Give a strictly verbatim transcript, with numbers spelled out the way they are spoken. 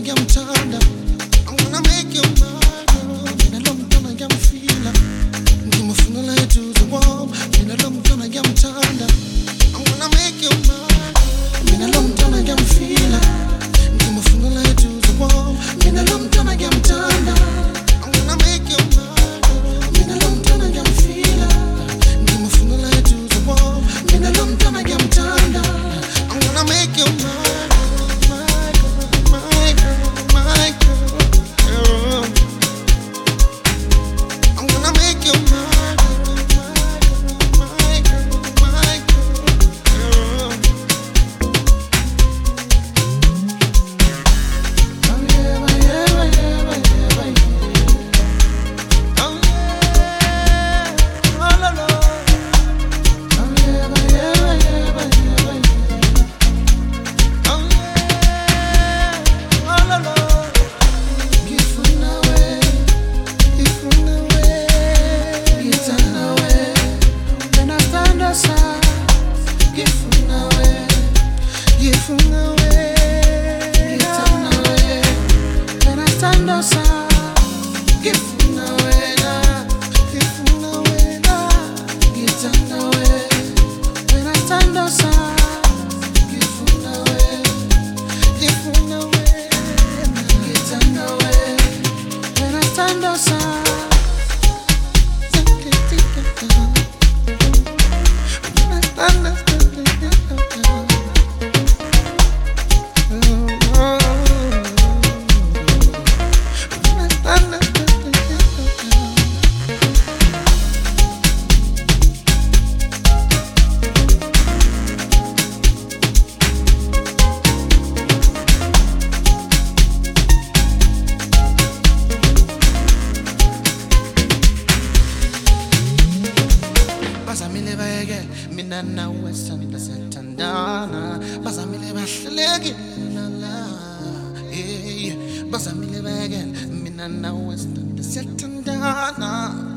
ngiyamthanda. I'm gonna make you my girl. Mina lo mntwana ngiyamfila. Ngimufunela eduze wami. Mina lo mntwana ngiyamthanda. I'm gonna make you my girl. Mina lo mntwana ngiyamfila. Ngimufunela eduze wami. Mina lo mntwana ngiyamthanda. I'm gonna make you my girl. Mina lo mntwana ngiyamfila. Ngimufunela eduze wami. Mina lo mntwana ngiyamthanda. I'm gonna make you my Bazamile bayekela mina nawe sanda sathandana. Bazamile bahlelekile la. Eh, bazamile bayekela mina nawe sanda sathandana.